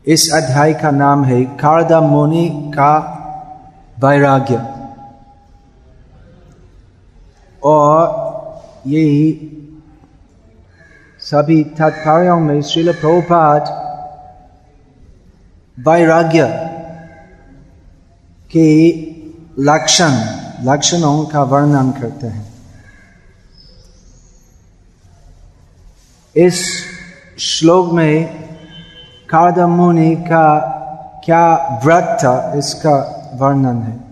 इस अध्याय का नाम है कारदम मुनि का वैराग्य। और यही सभी तात्पर्यों में श्रील प्रभुपाद वैराग्य के लक्षणों का वर्णन करते हैं। इस श्लोक में कारदम मुनि का क्या व्रत था इसका वर्णन है।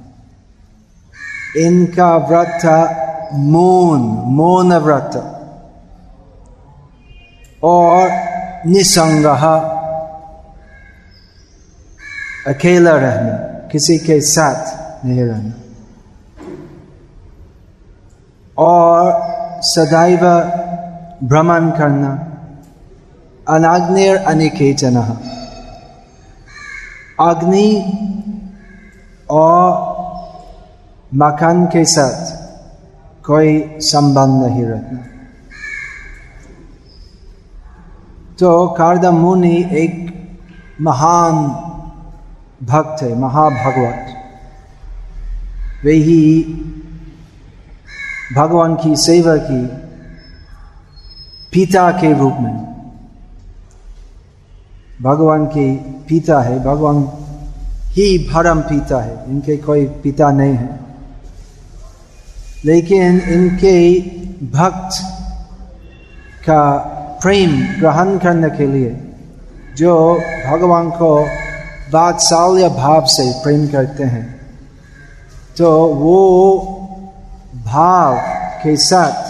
इनका व्रत था मौन व्रत और निसंगः, अकेला रहना, किसी के साथ नहीं रहना, और सदैव भ्रमण करना। अनाग्निर अनिकेतनः, अग्नि और मकान के साथ कोई संबंध नहीं रखना। तो कारदम मुनि एक महान भक्त है, महाभगवत। वे ही भगवान की सेवा की पिता के रूप में, भगवान के पिता है, भगवान ही परम पिता है, इनके कोई पिता नहीं है। लेकिन इनके भक्त का प्रेम ग्रहण करने के लिए, जो भगवान को वात्सल्य भाव से प्रेम करते हैं, तो वो भाव के साथ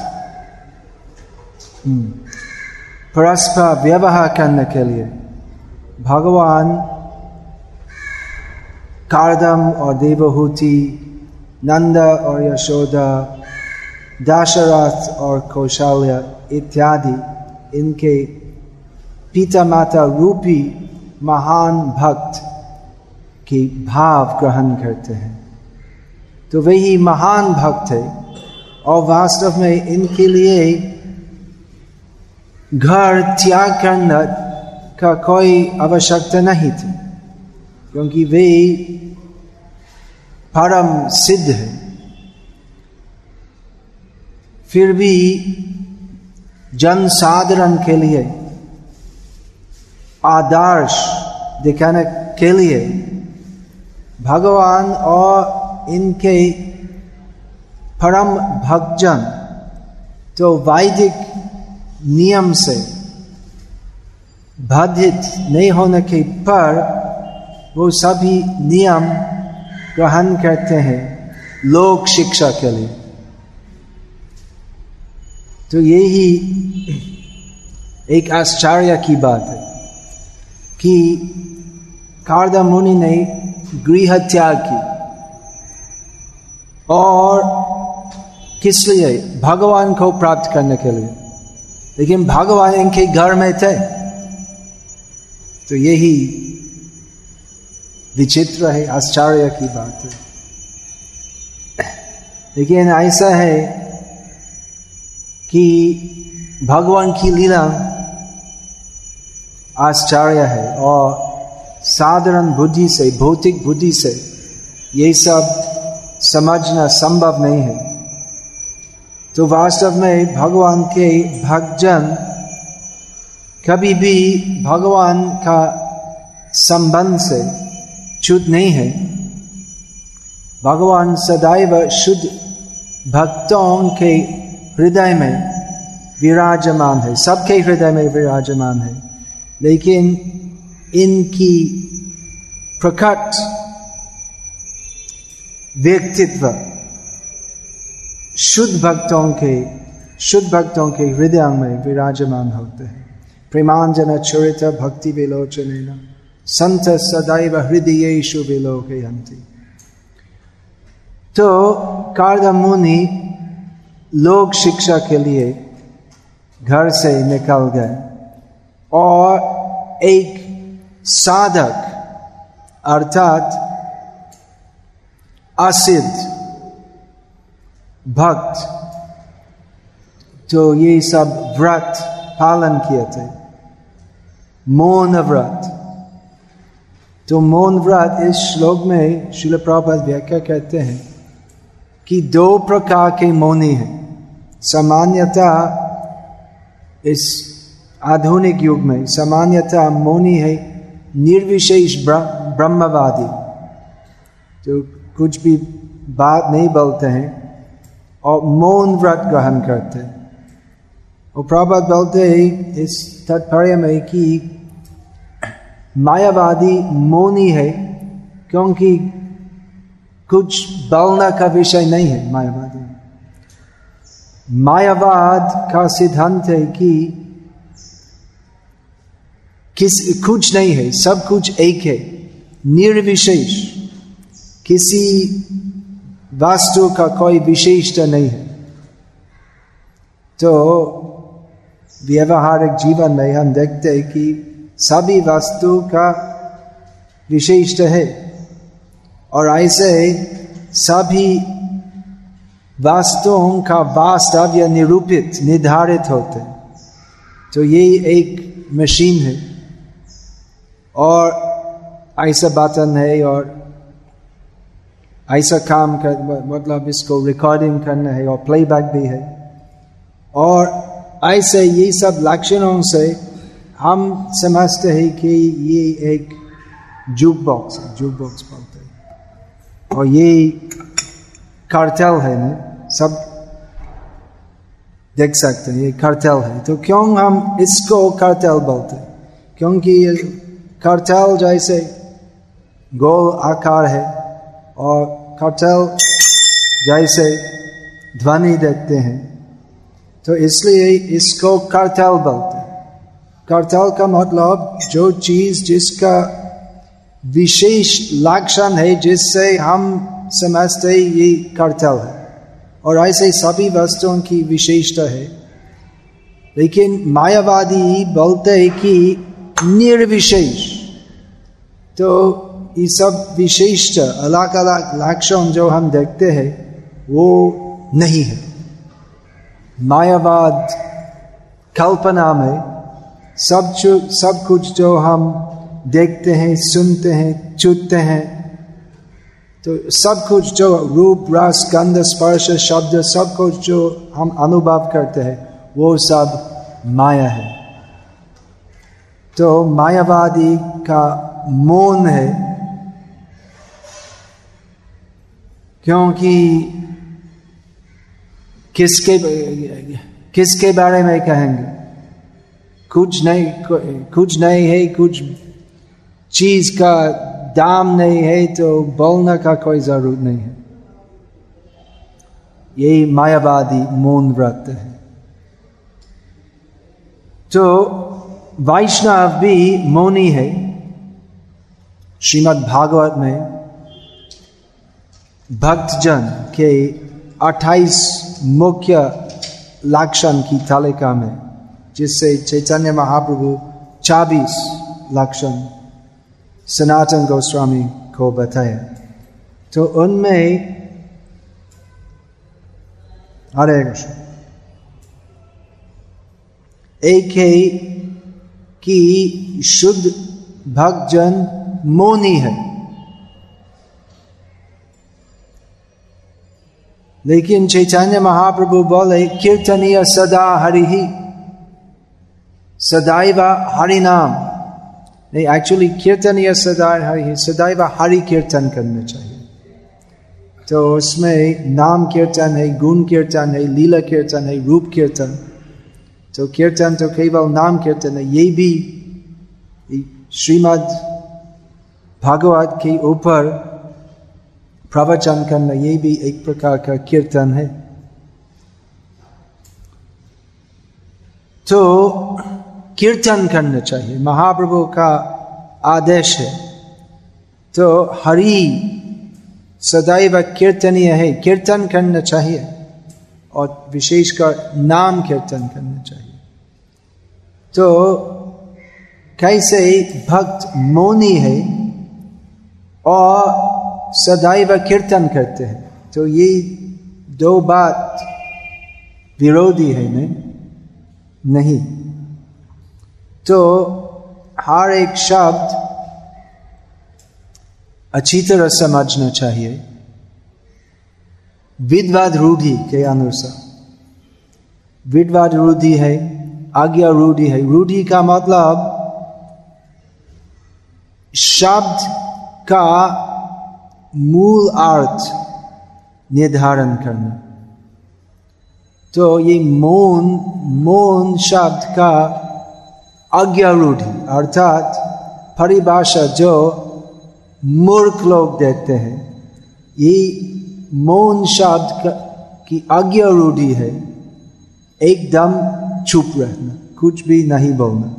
परस्पर व्यवहार करने के लिए भगवान कारदम और देवहूति, नंद और यशोदा, दशरथ और कौशल्य इत्यादि इनके पिता माता रूपी महान भक्त की भाव ग्रहण करते हैं। तो वही महान भक्त है। और वास्तव में इनके लिए घर त्याग करना का कोई आवश्यकता नहीं थी, क्योंकि वे परम सिद्ध है। फिर भी जन साधारण के लिए आदर्श दिखाने के लिए भगवान और इनके परम भक्तजन तो वैदिक नियम से बाधित नहीं होने के पर वो सभी नियम ग्रहण करते हैं लोक शिक्षा के लिए। तो यही एक आश्चर्य की बात है कि कारदम मुनि ने गृह त्याग की, और किस लिए? भगवान को प्राप्त करने के लिए। लेकिन भगवान इनके घर में थे। तो यही विचित्र है, आश्चर्य की बात है। लेकिन ऐसा है कि भगवान की लीला आश्चर्य है, और साधारण बुद्धि से, भौतिक बुद्धि से ये सब समझना संभव नहीं है। तो वास्तव में भगवान के भक्तजन कभी भी भगवान का संबंध से च्युत नहीं है। भगवान सदैव शुद्ध भक्तों के हृदय में विराजमान है, सबके हृदय में विराजमान है। लेकिन इनकी प्रकट व्यक्तित्व शुद्ध भक्तों के हृदय में विराजमान होते हैं। प्रेमांजन चरित भक्ति विलोचनेन संत सदैव हृदयेषु विलोकयन्ति। तो कारदम मुनि लोक शिक्षा के लिए घर से निकल गए, और एक साधक अर्थात असिद्ध भक्त तो ये सब व्रत पालन किए थे, मौन व्रत, तो मौन व्रत इस श्लोक में श्रील प्रभुपाद व्याख्या कहते हैं कि दो प्रकार के मौनी हैं। सामान्यतः इस आधुनिक युग में सामान्यतः मौनी है निर्विशेष ब्रह्मवादी, जो कुछ भी बात नहीं बोलते हैं और मौन व्रत ग्रहण करते हैं। और प्रभुपाद बोलते हैं इस तात्पर्य में कि मायावादी मौनी है क्योंकि कुछ बोलने का विषय नहीं है। मायावादी मायावाद का सिद्धांत है कि कुछ नहीं है, सब कुछ एक है, निर्विशेष, किसी वस्तु का कोई विशेषता नहीं है। तो व्यवहारिक जीवन में हम देखते हैं कि सभी वस्तु का विशेषता है और ऐसे सभी वस्तुओं का वास्तव निरूपित निर्धारित होते हैं। तो ये एक मशीन है और ऐसा बटन है और ऐसा काम कर, मतलब इसको रिकॉर्डिंग करना है और प्लेबैक भी है। और ऐसे ये सब लक्षणों से हम समझते हैं कि ये एक जूक बॉक्स है, जूक बॉक्स बोलते हैं। और ये कार्टेल है ना, सब देख सकते हैं ये कार्टेल है। तो क्यों हम इसको कार्टेल बोलते हैं? क्योंकि कार्टेल जैसे गोल आकार है और कार्टेल जैसे ध्वनि देखते हैं, तो इसलिए इसको कार्टेल बोलते हैं। कार्टेल का मतलब जो चीज जिसका विशेष लक्षण है जिससे हम समझते ये कार्टेल है, और ऐसे सभी वस्तुओं की विशेषता है। लेकिन मायावादी बोलते हैं कि निर्विशेष, तो ये सब विशेषता अलग अलग लक्षण जो हम देखते हैं वो नहीं है। मायावाद कल्पना में सब कुछ जो हम देखते हैं, सुनते हैं, छूते हैं, तो सब कुछ जो रूप रस गंध स्पर्श शब्द सब कुछ जो हम अनुभव करते हैं वो सब माया है। तो मायावादी का मौन है क्योंकि किसके बारे में कहेंगे? कुछ नहीं है, कुछ चीज का दाम नहीं है, तो बोलने का कोई जरूरत नहीं है। यही मायावादी मौन व्रत है। तो वैष्णव भी मौनी है। श्रीमद् भागवत में भक्तजन के 28 मुख्य लक्षण की तालिका में, जिससे चैतन्य महाप्रभु 24 लक्षण सनातन गोस्वामी को बताया, तो उनमें हरे कृष्ण एक है कि शुद्ध भक्तजन मौनी है, लेकिन चैतन्य महाप्रभु बोले कीर्तनीय सदा हरि ही, सदैव हरि नाम नहीं, एक्चुअली कीर्तनीय सदा हरि ही, सदैव हरि कीर्तन करना चाहिए। तो उसमें नाम कीर्तन है, गुण कीर्तन है, लीला कीर्तन है, रूप कीर्तन। तो कीर्तन तो केवल नाम कीर्तन है, ये भी श्रीमद् भागवत के ऊपर प्रवचन करना, ये भी एक प्रकार का कीर्तन है। तो कीर्तन करना चाहिए, महाप्रभु का आदेश है। तो हरि सदैव कीर्तनीय है, कीर्तन करना चाहिए, और विशेषकर नाम कीर्तन करना चाहिए। तो कैसे भक्त मौनी है और सदैव कीर्तन करते हैं, तो ये दो बात विरोधी है नहीं। तो हर एक शब्द अच्छी तरह समझना चाहिए। विद्वाद रूढ़ि के अनुसार, विद्वाद रूढ़ि है, आज्ञा रूढ़ि है। रूढ़ि का मतलब शब्द का मूल अर्थ निर्धारण करना। तो ये मौन शब्द का आज्ञा रूढ़ि अर्थात परिभाषा जो मूर्ख लोग देते हैं, ये मौन शब्द की आज्ञा रूढ़ि है एकदम चुप रहना, कुछ भी नहीं बोलना।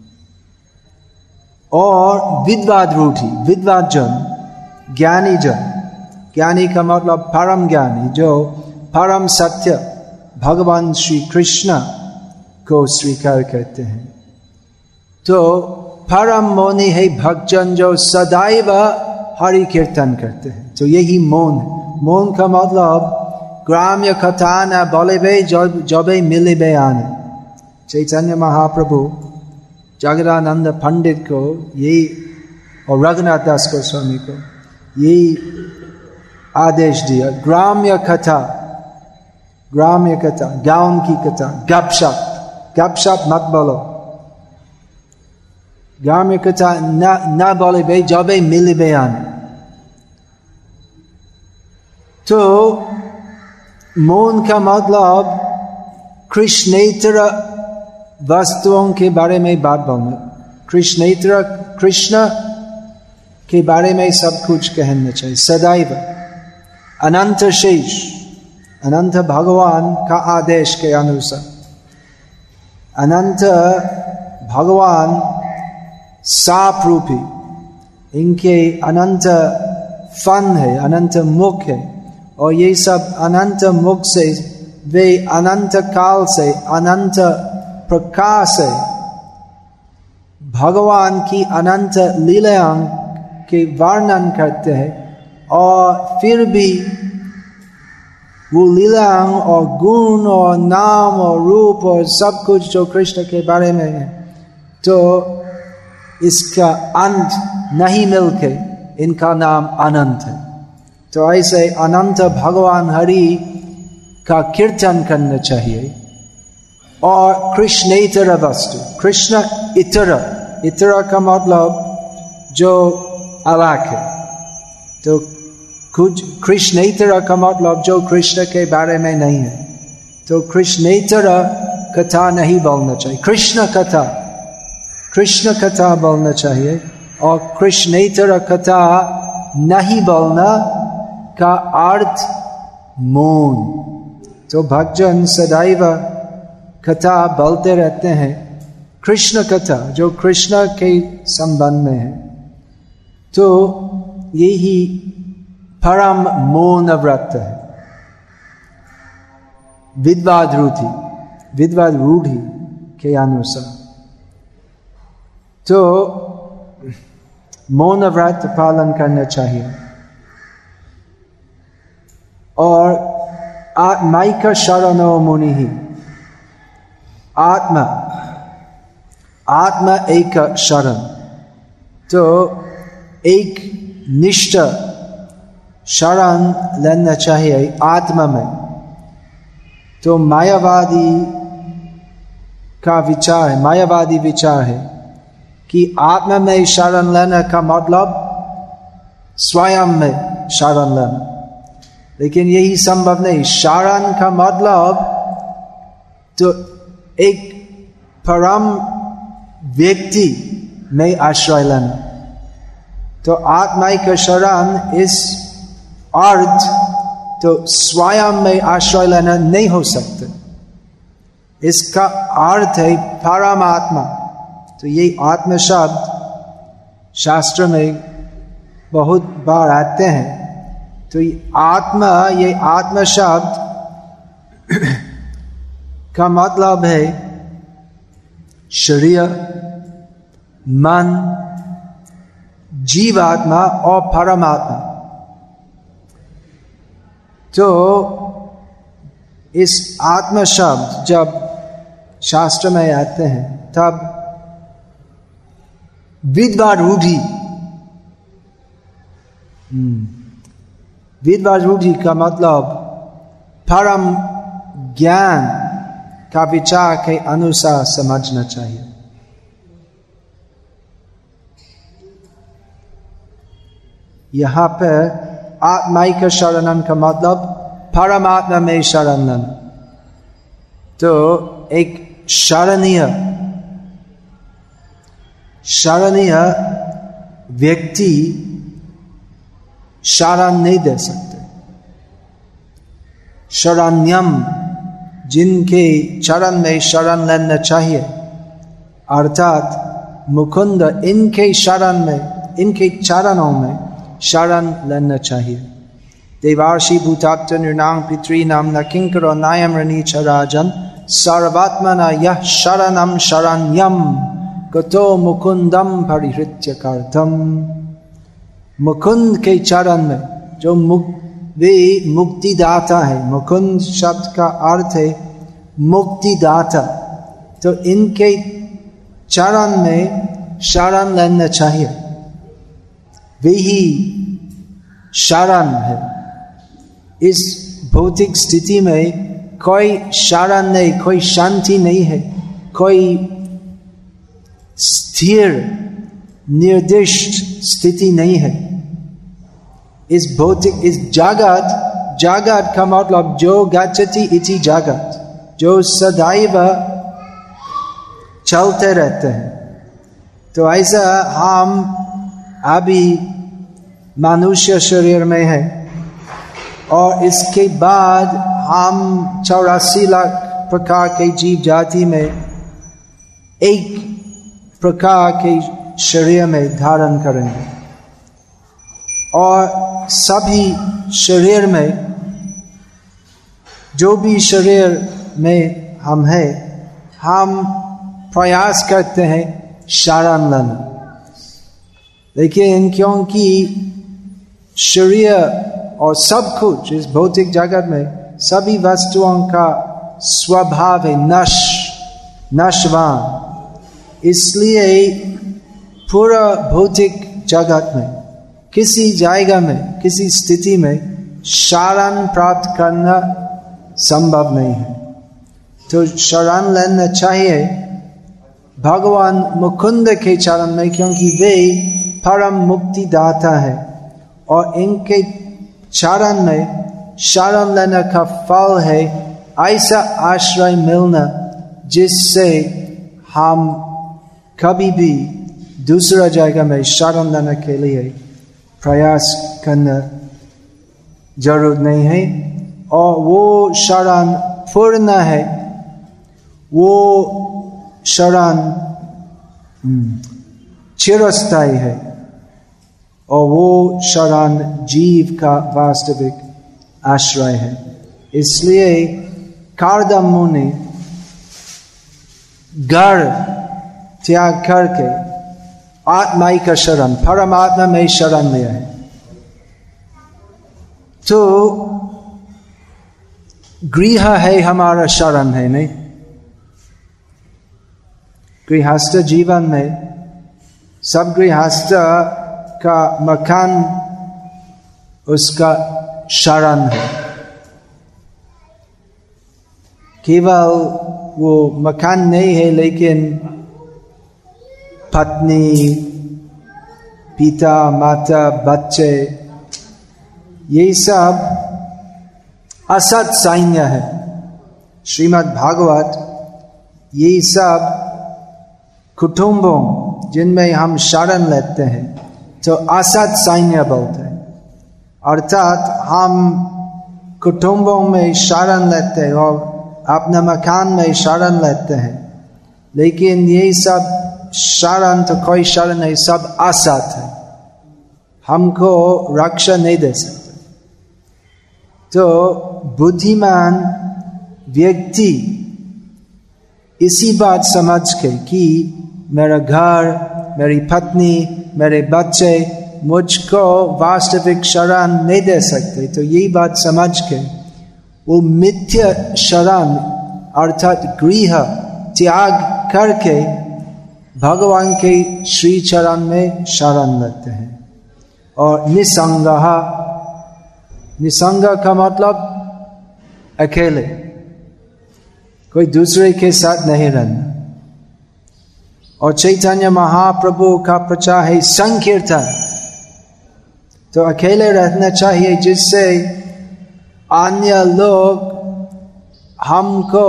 और विद्वाद रूढ़ि, विद्वाद जन, ज्ञानी जन, ज्ञानी का मतलब परम ज्ञानी जो परम सत्य भगवान श्री कृष्ण को स्वीकार करते हैं। तो परम मौनी है भक्तजन जो सदैव हरि कीर्तन करते हैं। तो यही मौन है। मौन का मतलब ग्राम्य कथा न बोले जबे मिले आने। चैतन्य महाप्रभु जगदानंद पंडित को यही और रघुनाथ दास गोस्वामी को यही आदेश दिया, ग्राम्य कथा, ग्राम्य कथा, गांव की कथा, गपशप मत बोलो, ग्राम्य कथा न बोले भाई जबे मिले आने। तो मौन का मतलब कृष्णेतर वस्तुओं के बारे में बात बोलना, कृष्णेतर कृष्ण के बारे में सब कुछ कहना चाहिए सदैव। अनंत शेष, अनंत भगवान का आदेश के अनुसार, अनंत भगवान साप रूपी, इनके अनंत फन है, अनंत मुख है, और ये सब अनंत मुख से वे अनंत काल से अनंत प्रकाश से भगवान की अनंत लीलाओं के वर्णन करते हैं। और फिर भी वो लीलाओं और गुण और नाम और रूप और सब कुछ जो कृष्ण के बारे में है, तो इसका अंत नहीं मिलके इनका नाम अनंत है। तो ऐसे अनंत भगवान हरि का कीर्तन करना चाहिए। और कृष्णेतर वस्तु, कृष्ण इतर, इतर का मतलब जो अलग है। तो कुछ कृष्णेतर का मतलब जो कृष्ण के बारे में नहीं है। तो कृष्णेतर कथा नहीं बोलना चाहिए, कृष्ण कथा बोलना चाहिए। और कृष्णेतर कथा नहीं बोलना का अर्थ मौन। तो भक्तजन सदैव कथा बोलते रहते हैं, कृष्ण कथा जो कृष्ण के संबंध में है। तो यही परम मौन व्रत है। विद्वाद रूढ़ि के अनुसार तो मौन व्रत पालन करना चाहिए। और आत्माइक शरणो मुनि ही, आत्मा एक शरण। तो एक निष्ठ शरण लेना चाहिए आत्मा में। तो मायावादी विचार है कि आत्मा में शरण लेने का मतलब स्वयं में शरण लेना, लेकिन यही संभव नहीं। शरण का मतलब तो एक परम व्यक्ति में आश्रय लेना। तो आत्माइक शरण इस अर्थ तो स्वयं में आश्रय लेना नहीं हो सकता। इसका अर्थ है परमात्मा। तो ये आत्मा शब्द शास्त्र में बहुत बार आते हैं। तो ये आत्मा शब्द का मतलब है शरीर, मन, जीवात्मा और परमात्मा। तो इस आत्मा शब्द जब शास्त्र में आते हैं तब विद्वाद रूढ़ि विद्वारूढ़ि का मतलब परम ज्ञान का विचार के अनुसार समझना चाहिए। यहाँ पर आत्माइक शरणन का मतलब परमात्मा में शरण लेना। तो एक शरणीय व्यक्ति शरण नहीं दे सकते। शरण्यम, जिनके चरण में शरण लेना चाहिए, अर्थात मुकुंद इनके शरण में, इनके चरणों में शरण लेना चाहिए। देवार्षि भूताप्त नृणां पितॄणां न किंकरो नायं रणीच राजन् सर्वात्मना यः शरणं शरण्यं गतो मुकुंदम परिहृत्य कर्तम। मुकुंद के चरण में जो वे मुक्तिदाता है, मुकुंद शब्द का अर्थ है मुक्तिदाता, तो इनके चरण में शरण लेना चाहिए। वे ही शरण है। इस भौतिक स्थिति में कोई शरण नहीं, कोई शांति नहीं है, कोई स्थिर निर्दिष्ट स्थिति नहीं है। इस भौतिक, इस जगत का मतलब जो गच्छति इति जगत, जो सदैव चलते रहते हैं। तो ऐसा हम अभी मनुष्य शरीर में है और इसके बाद हम 84 लाख प्रकार के जीव जाति में एक प्रकार के शरीर में धारण करेंगे। और सभी शरीर में, जो भी शरीर में हम हैं, हम प्रयास करते हैं शरण लेना। लेकिन क्योंकि शरीर और सब कुछ इस भौतिक जगत में सभी वस्तुओं का स्वभाव है नश्वान, इसलिए पूरा भौतिक जगत में किसी जगह में, किसी स्थिति में शरण प्राप्त करना संभव नहीं है। तो शरण लेना चाहिए भगवान मुकुंद के चरण में, क्योंकि वे परम मुक्तिदाता है और इनके चरण में शरण लेने का फल है ऐसा आश्रय मिलना जिससे हम कभी भी दूसरा जगह में शरण लेने के लिए प्रयास करना जरूर नहीं है। और वो शरण पूर्ण है, वो शरण चिरस्थायी है और वो शरण जीव का वास्तविक आश्रय है। इसलिए कार्दम मुनि घर त्याग करके आत्मा का शरण, परमात्मा में शरण लिया है। तो गृह है हमारा शरण है, नहीं? गृहस्थ जीवन में सब गृहस्थ का मकान उसका शरण है। केवल वो मकान नहीं है, लेकिन पत्नी, पिता, माता, बच्चे, ये सब असत सैन्य है। श्रीमद् भागवत ये सब कुटुंबों जिनमें हम शरण लेते हैं तो असत सैन्य बोलते हैं। अर्थात हम कुटुंबों में शरण लेते हैं और अपने मकान में शरण लेते हैं, लेकिन ये सब शरण तो कोई शरण नहीं, सब असत है, हमको रक्षा नहीं दे सकते। तो बुद्धिमान व्यक्ति इसी बात समझ के कि मेरा घर, मेरी पत्नी, मेरे बच्चे मुझको वास्तविक शरण नहीं दे सकते, तो यही बात समझ के वो मिथ्या शरण अर्थात गृह त्याग करके भगवान के श्री चरण में शरण लेते हैं। और निसंगः, निसंग का मतलब अकेले, कोई दूसरे के साथ नहीं रहना। और चैतन्य महाप्रभु का प्रचार है संकीर्तन, तो अकेले रहना चाहिए जिससे अन्य लोग हमको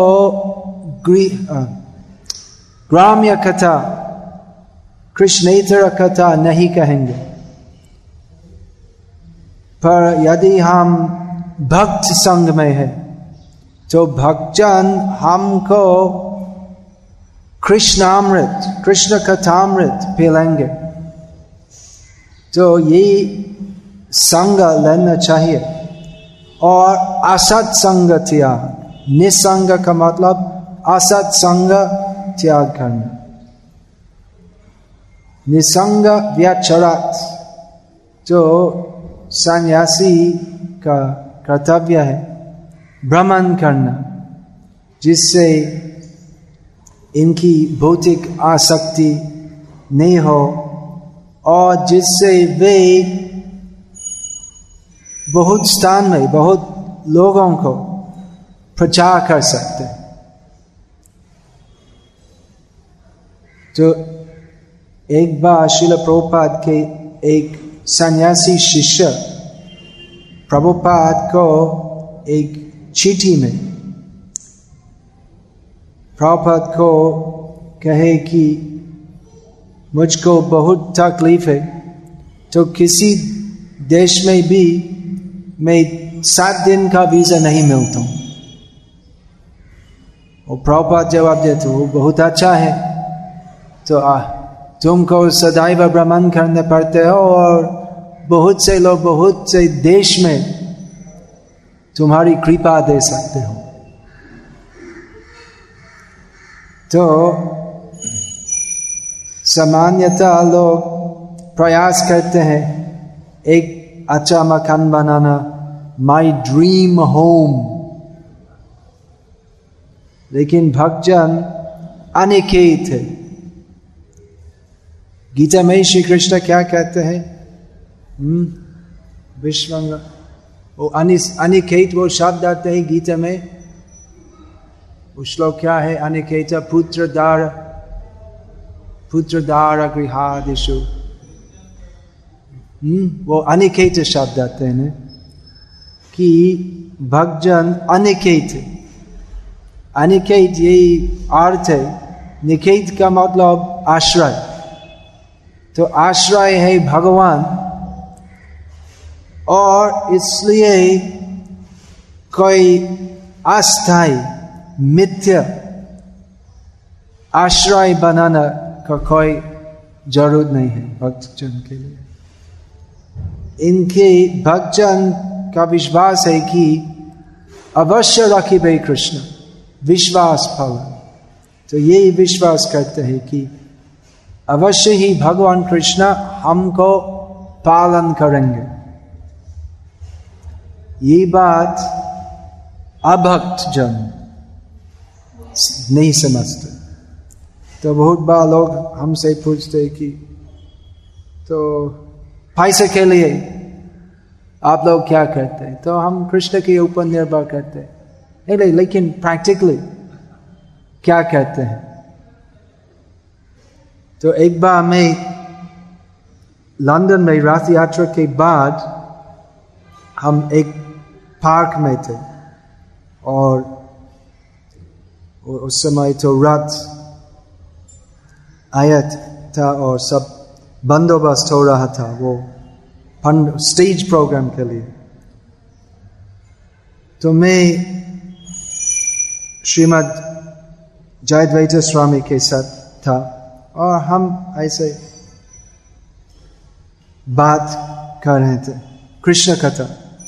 ग्राम्य कथा, कृष्णेतर कथा नहीं कहेंगे। पर यदि हम भक्त संग में है तो भक्तजन हमको कृष्णामृत, कृष्ण कथामृत पिलाएंगे। तो ये संग लेना चाहिए। और असत संग त्याग, निसंग का मतलब असत संग त्याग करना। निसंग व्यचरत जो सन्यासी का कर्तव्य है, भ्रमण करना, जिससे इनकी भौतिक आसक्ति नहीं हो और जिससे वे बहुत स्थान में बहुत लोगों को प्रचार कर सकते। तो एक बार श्रील प्रभुपाद के एक सन्यासी शिष्य प्रभुपाद को एक चिट्ठी में प्रभुपाद को कहे कि मुझको बहुत तकलीफ है, तो किसी देश में भी मैं 7 दिन का वीजा नहीं मिलता हूं। और प्रभुपाद जवाब देते वो बहुत अच्छा है, तो तुमको सदैव भ्रमण करने पड़ते हो और बहुत से लोग बहुत से देश में तुम्हारी कृपा दे सकते हो। तो सामान्यतः लोग प्रयास करते हैं एक अच्छा मकान बनाना, माई ड्रीम होम, लेकिन भक्तजन अनिकेत है। गीता में श्री कृष्ण क्या कहते हैं? विश्वंग, वो अनिकेत वो शब्द आते हैं गीता में। वो श्लोक क्या है? अनिकेत पुत्रदार गृहादिषु, वो अनिकेत शब्द आते हैं कि भक्तजन अनिकेत है। अनिकेत यही अर्थ है। निकेत का मतलब आश्रय, तो आश्रय है भगवान, और इसलिए कोई अस्थायी मिथ्या आश्रय बनाना का कोई जरूरत नहीं है भक्तजन के लिए। इनके भक्तजन का विश्वास है कि अवश्य रखिबे कृष्ण, विश्वास फल। तो यही विश्वास करते हैं कि अवश्य ही भगवान कृष्ण हमको पालन करेंगे। ये बात अभक्त जन नहीं समझते। तो बहुत बार लोग हमसे पूछते कि तो पैसे के लिए आप लोग क्या करते हैं? तो हम कृष्ण के ऊपर निर्भर करते हैं, लेकिन प्रैक्टिकली क्या कहते हैं? तो एक बार मैं लंदन में रथ यात्रा के बाद हम एक पार्क में थे, और उस समय तो रथ आया था और सब बंदोबस्त हो रहा था वो स्टेज प्रोग्राम के लिए। तो मैं श्रीमद जयद्वैत स्वामी के साथ था और हम ऐसे बात कर रहे थे कृष्ण कथा।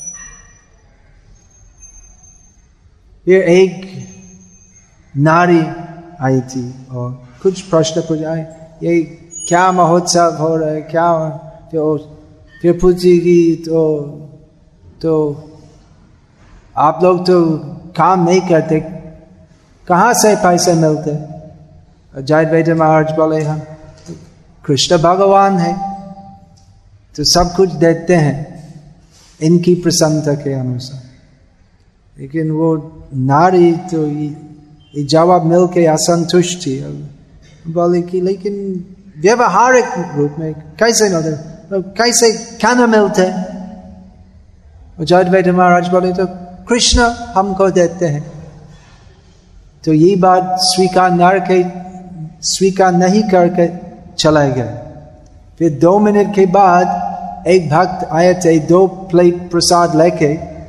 ये एक नारी आई थी और कुछ प्रश्न पूछा, ये क्या महोत्सव हो रहा है, क्या? फिर पूछेगी तो आप लोग तो काम नहीं करते, कहाँ से पैसे मिलते? जयद्वैत महाराज बोले हम कृष्ण भगवान है, तो सब कुछ देते हैं इनकी प्रसन्नता के अनुसार। लेकिन वो नारी तो ये जवाब मिल के असंतुष्ट थी, बोले कि लेकिन व्यवहारिक रूप में कैसे मिलते, कैसे खाना मिलते? जयद्वैत महाराज बोले तो कृष्ण हमको देते हैं। तो ये बात स्वीकार नहीं करके चले गए। फिर 2 मिनट के बाद एक भक्त आए थे 2 प्लेट प्रसाद लेके।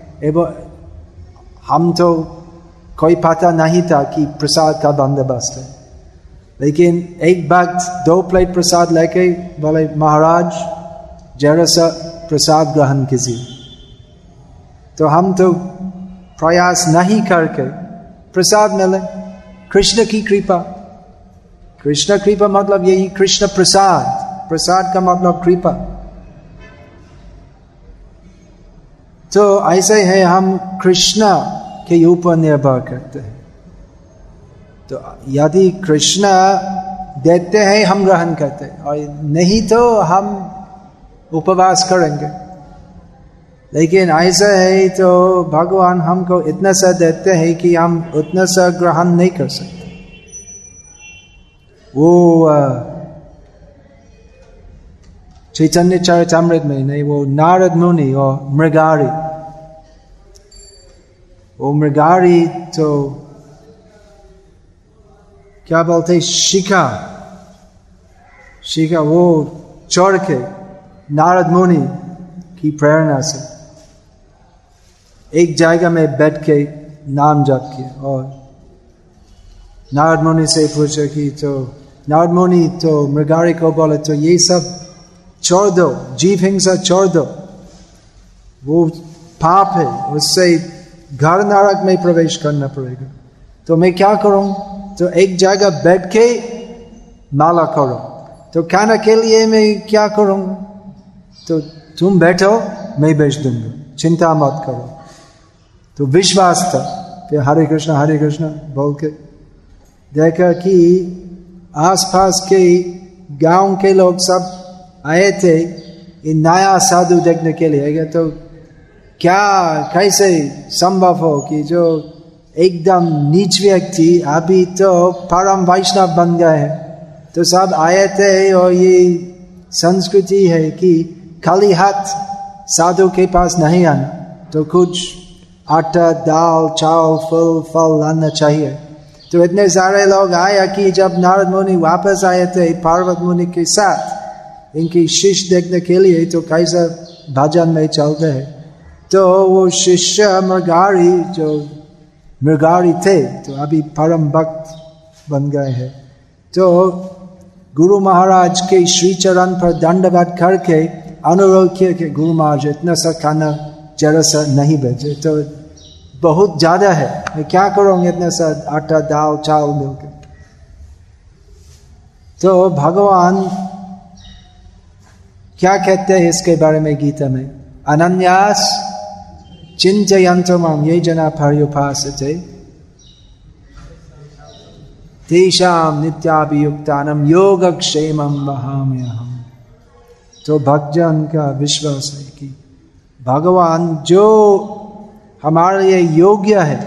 हम तो कोई पता नहीं था कि प्रसाद का बंदोबस्त है, लेकिन एक भक्त 2 प्लेट प्रसाद लेके बोले महाराज जरा सा प्रसाद ग्रहण कीजिए। तो हम तो प्रयास नहीं करके प्रसाद मिले। कृष्ण की कृपा, कृष्ण कृपा मतलब यही कृष्ण प्रसाद, प्रसाद का मतलब कृपा। तो ऐसे है हम कृष्ण के ऊपर निर्भर करते हैं। तो यदि कृष्ण देते हैं हम ग्रहण करते हैं, और नहीं तो हम उपवास करेंगे। लेकिन ऐसा है तो भगवान हमको इतना सा देते हैं कि हम उतना सा ग्रहण नहीं कर सकते। वो चैतन्य चरितामृत में नहीं, वो नारद मुनि और मृगारी, वो मृगारी तो क्या बोलते शिखा वो चढ़ के नारद मुनि की प्रेरणा से एक जगह में बैठ के नाम जप किया। और नारद मुनि से पूछा कि तो नारद मुनि तो मृगारी को बोले तो ये सब छोड़ दो, जीव हिंसा छोड़ दो, वो पाप है, उससे घर नरक में प्रवेश करना पड़ेगा। तो मैं क्या करूं? तो एक जगह बैठ के माला करो। तो खाना के लिए मैं क्या करूं? तो तुम बैठो, मैं भेज दूंगा, चिंता मत करो। तो विश्वास था। फिर हरे कृष्ण बोल के देखा कि आसपास के गांव के लोग सब आए थे ये नया साधु देखने के लिए। तो क्या कैसे संभव हो कि जो एकदम नीच व्यक्ति अभी तो परम वैष्णव बन गए हैं। तो सब आए थे, और ये संस्कृति है कि खाली हाथ साधु के पास नहीं आना, तो कुछ आटा, दाल, चावल, फल लाना चाहिए। तो इतने सारे लोग आया कि जब नारद मुनि वापस आए थे पार्वत मुनि के साथ इनकी शिष्य देखने के लिए, तो कैसा भजन में चलते हैं। तो वो शिष्य मृगारी थे, तो अभी परम भक्त बन गए हैं। तो गुरु महाराज के श्री चरण पर दंडवत करके अनुरोध किया कि गुरु महाराज इतना सा खाना जरा सा नहीं भेजे, तो बहुत ज्यादा है, मैं क्या करूँगा इतना सा आटा, दाल, चावल मिलकर। तो भगवान क्या कहते हैं इसके बारे में गीता में? अनन्यास चिंतयन्तो मां ये जना पर्युपासते तेषां नित्याभियुक्तानां योगक्षेमं वहाम्यहम्। तो भक्तजन का विश्वास है कि भगवान जो हमारे लिए योग्य है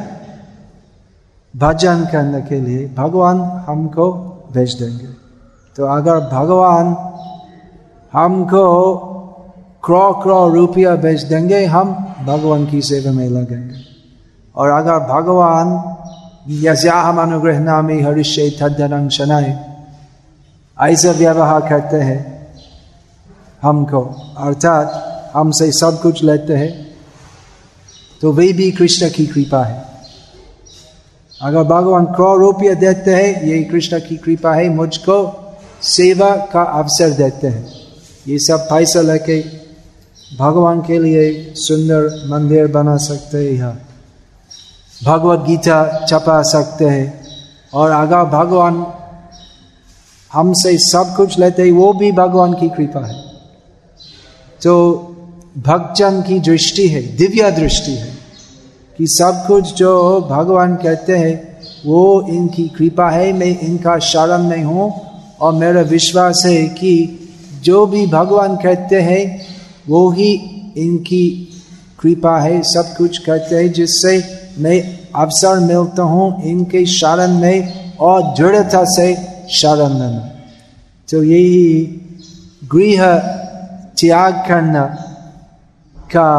भजन करने के लिए, भगवान हमको भेज देंगे। तो अगर भगवान हमको करोड़ रुपया भेज देंगे, हम भगवान की सेवा में लगेंगे। और अगर भगवान यस्याहम् अनुगृह्णामि हरिष्ये तद्धनं शनैः ऐसा व्यवहार करते हैं हमको, अर्थात हमसे सब कुछ लेते हैं, तो वे भी कृष्ण की कृपा है। अगर भगवान करोड़ रुपया देते हैं, ये कृष्ण की कृपा है, मुझको सेवा का अवसर देते हैं। ये सब पैसा लेके भगवान के लिए सुंदर मंदिर बना सकते हैं, यहाँ भगवत गीता छपा सकते हैं। और अगर भगवान हमसे सब कुछ लेते हैं, वो भी भगवान की कृपा है। तो भक्तजन की दृष्टि है, दिव्य दृष्टि है कि सब कुछ जो भगवान कहते हैं वो इनकी कृपा है, मैं इनका शरण में हूँ। और मेरा विश्वास है कि जो भी भगवान कहते हैं वो ही इनकी कृपा है, सब कुछ करते हैं जिससे मैं अवसर मिलता हूँ इनके शरण में और दृढ़ता से शरण लेना। तो यही गृह त्याग करना का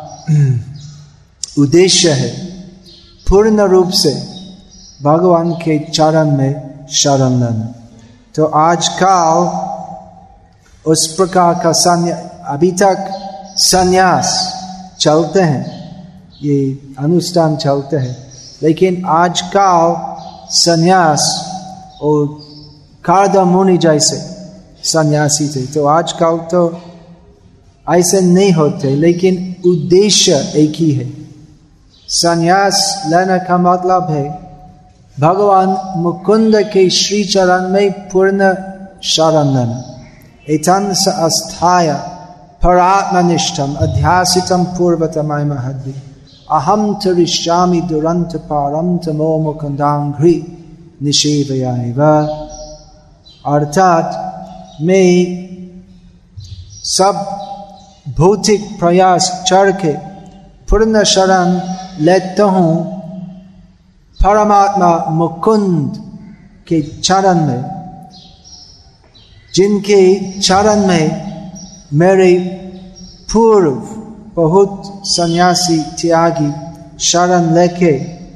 उद्देश्य है, पूर्ण रूप से भगवान के चरण में शरण लेना। तो आजकल उस प्रकार का अभी तक संन्यास चलते हैं, ये अनुष्ठान चलते हैं, लेकिन आजकल संन्यास और कार्दा मुनि जैसे सन्यासी थे, तो आजकल तो ऐसे नहीं होते, लेकिन उद्देश्य एक ही है। संन्यास लेने का मतलब है भगवान मुकुंद के श्री चरण में पूर्ण शरण लेना। एतन् स अस्थाय परात्मनिष्ठम अध्यासितम पूर्वतमय महद्वि अहम तरिष्यामि दुरंत पारम तमो मुकुंदांघ्रि निषेवयाव। अर्थात मैं सब भौतिक प्रयास छोड़ के पूर्ण शरण लेता हूँ परमात्मा मुकुंद के चरण में, जिनके चरण में मेरे पूर्व बहुत सन्यासी त्यागी शरण लेके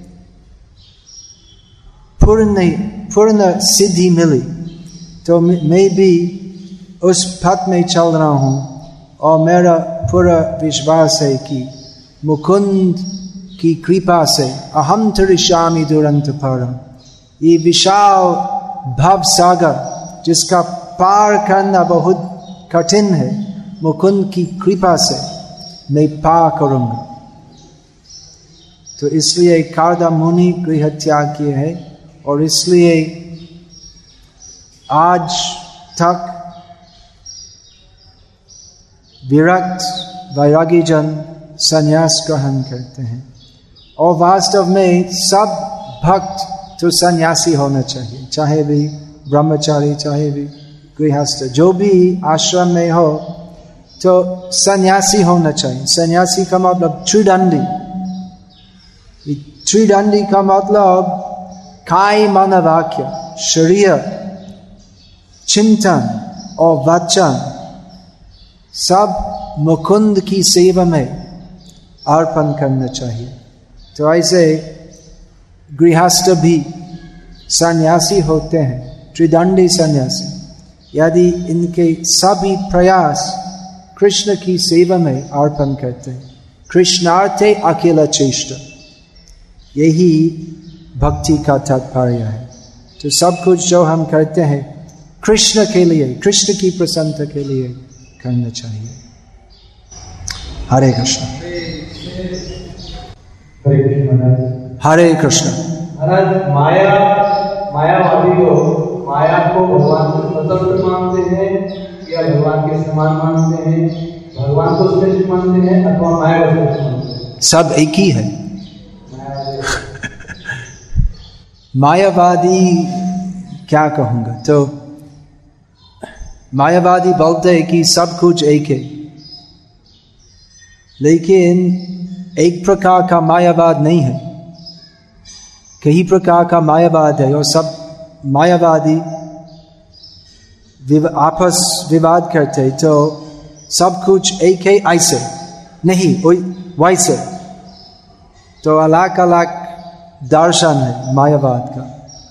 पूर्ण सिद्धि मिली। तो मैं भी उस पथ में चल रहा हूँ और मेरा पूरा विश्वास है कि मुकुंद की कृपा से अहम तरिष्यामि दुरंत पारम, ये विशाल भव सागर जिसका पार करना बहुत कठिन है, मुकुंद की कृपा से मैं पार करूंगा। तो इसलिए कार्दा मुनि गृह त्याग किए है और इसलिए आज तक विरक्त वैरागी जन संन्यास ग्रहण करते हैं। और वास्तव में सब भक्त तो सन्यासी होना चाहिए, चाहे भी ब्रह्मचारी चाहे भी गृहस्थ, जो भी आश्रम में हो तो सन्यासी होना चाहिए। सन्यासी का मतलब त्रिदंडी। त्रिदंडी का मतलब काय मन वाक्य, शरीर, चिंतन और वचन सब मुकुंद की सेवा में अर्पण करना चाहिए। तो ऐसे गृहस्थ भी सन्यासी होते हैं, त्रिदंडी सन्यासी, यदि इनके सभी प्रयास कृष्ण की सेवा में अर्पण करते हैं। कृष्णार्थे अकेला चेष्टा, यही भक्ति का तात्पर्य है। तो सब कुछ जो हम करते हैं कृष्ण के लिए, कृष्ण की प्रसन्नता के लिए करना चाहिए। हरे कृष्ण। हरे कृष्ण। महाराज, मायावादी लोग माया को भगवान से स्वतंत्र मानते हैं या भगवान के समान मानते हैं, भगवान को श्रेष्ठ मानते हैं अथवा माया को श्रेष्ठ मानते हैं? सब एक ही है। मायावादी क्या कहूंगा, तो मायावादी बोलते हैं कि सब कुछ एक है, लेकिन एक प्रकार का मायावाद नहीं है, कई प्रकार का मायावाद है। और सब मायावादी आपस विवाद करते, तो सब कुछ एक है ऐसे नहीं वैसे, तो अलग अलग दर्शन है मायावाद का।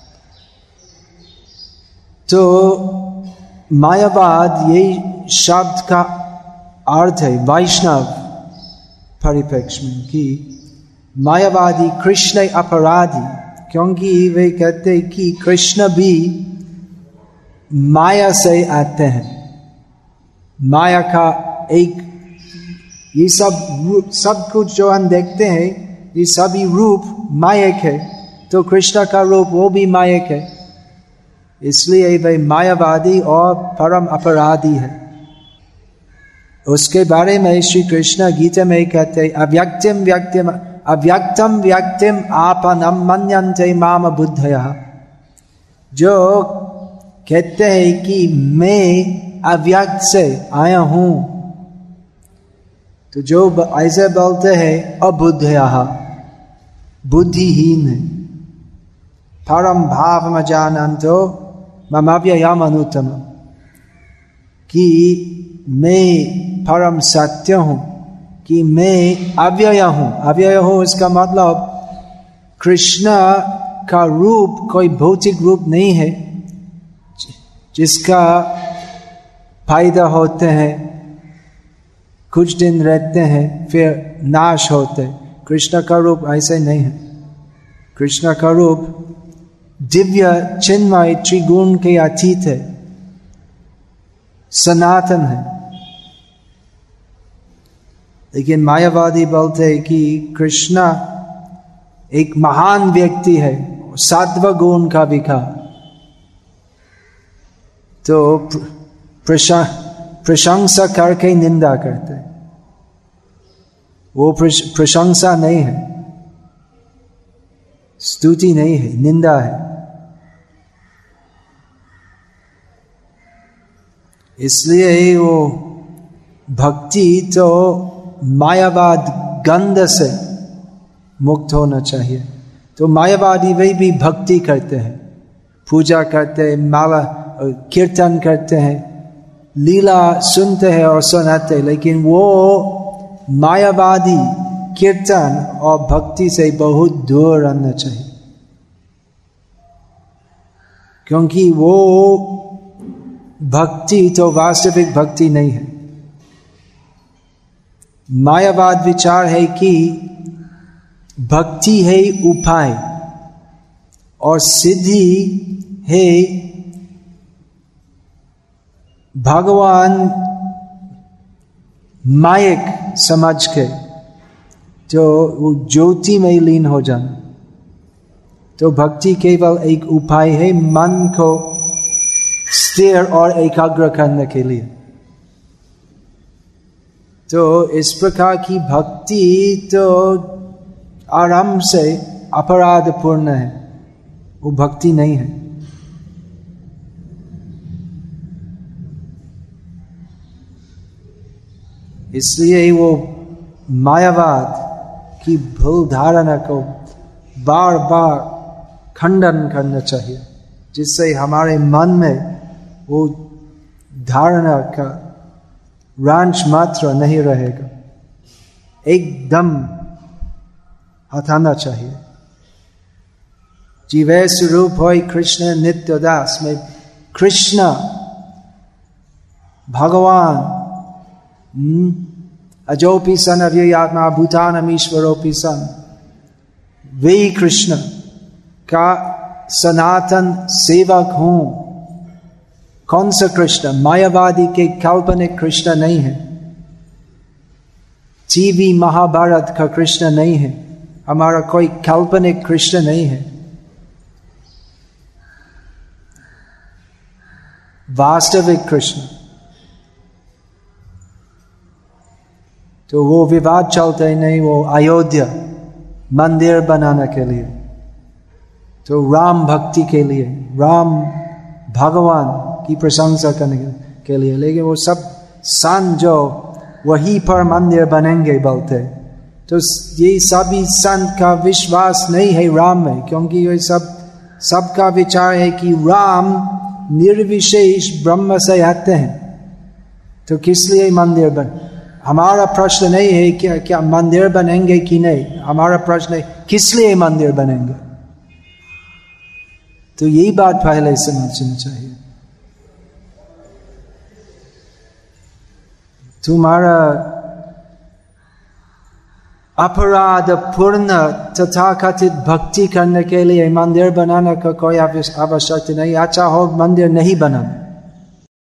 तो मायावाद ये शब्द का अर्थ है वैष्णव परिप्रेक्ष्य में कि मायावादी कृष्ण अपराधी, क्योंकि वे कहते कि कृष्ण भी माया से आते हैं। माया का एक ये सब कुछ जो हम देखते हैं ये सभी रूप मायक है, तो कृष्ण का रूप वो भी मायक है, इसलिए वे मायावादी और परम अपराधी है। उसके बारे में श्री कृष्ण गीता में कहते अव्यक्तम व्यक्तिम आपनम मन्यन्ते माम बुद्धयः, जो कहते हैं कि मैं अव्यक्त से आया हूं तो जो ऐसे बोलते हैं अबुद्धयः, बुद्धिहीन है, परम भाव में जानन्तो ममव्ययम् अनुत्तमम्, कि मैं परम सत्य हूं, कि मैं अव्यय हूं। अव्यय हूं इसका मतलब कृष्ण का रूप कोई भौतिक रूप नहीं है जिसका फायदा होते हैं, कुछ दिन रहते हैं फिर नाश होते हैं। कृष्ण का रूप ऐसे नहीं है। कृष्ण का रूप दिव्य चिन्मय त्रिगुण के अतीत है, सनातन है। लेकिन मायावादी बोलते हैं कि कृष्ण एक महान व्यक्ति है, सात्व गुण का विकार, तो प्रशंसा करके निंदा करते हैं। वो प्रशंसा नहीं है, स्तुति नहीं है, निंदा है। इसलिए वो भक्ति तो मायावाद गंध से मुक्त होना चाहिए। तो मायावादी वे भी भक्ति करते हैं, पूजा करते हैं, माला कीर्तन करते हैं, लीला सुनते हैं और सुनाते हैं, लेकिन वो मायावादी कीर्तन और भक्ति से बहुत दूर रहना चाहिए, क्योंकि वो भक्ति तो वास्तविक भक्ति नहीं है। मायावाद विचार है कि भक्ति है उपाय और सिद्धि है भगवान मायक समझ के जो वो ज्योति में लीन हो जाना। तो भक्ति केवल एक उपाय है मन को स्थिर और एकाग्र करने के लिए। तो इस प्रकार की भक्ति तो आराम से अपराधपूर्ण है, वो भक्ति नहीं है। इसलिए वो मायावाद की भूल धारणा को बार बार खंडन करना चाहिए, जिससे हमारे मन में वो धारणा का रांच मात्र नहीं रहेगा, एकदम हटाना चाहिए। जीवे स्वरूप होय कृष्ण नित्य दास में कृष्ण भगवान अजोपि सन अव्ययात्मा भूतानम ईश्वरोपि सन, वे कृष्ण का सनातन सेवक हूं। कौन सा कृष्ण? मायावादी के काल्पनिक कृष्ण नहीं है, टीवी महाभारत का कृष्ण नहीं है, हमारा कोई काल्पनिक कृष्ण नहीं है। वास्तविक कृष्ण। तो वो विवाद चलते ही नहीं, वो अयोध्या मंदिर बनाने के लिए, तो राम भक्ति के लिए, राम भगवान की प्रशंसा करने के लिए, लेकिन वो सब संत जो वहीं पर मंदिर बनेंगे बोलते, तो ये सभी संत का विश्वास नहीं है राम में, क्योंकि ये सबका विचार है कि राम निर्विशेष ब्रह्म से आते हैं, तो किस लिए मंदिर बन। हमारा प्रश्न नहीं है क्या मंदिर बनेंगे कि नहीं, हमारा प्रश्न है किस लिए मंदिर बनेंगे। तो यही बात पहले समझनी चाहिए। तुम्हारा अपराध पूर्ण तथाकथित भक्ति करने के लिए मंदिर बनाने का कोई आवश्यकता नहीं। अच्छा हो मंदिर नहीं बनाना,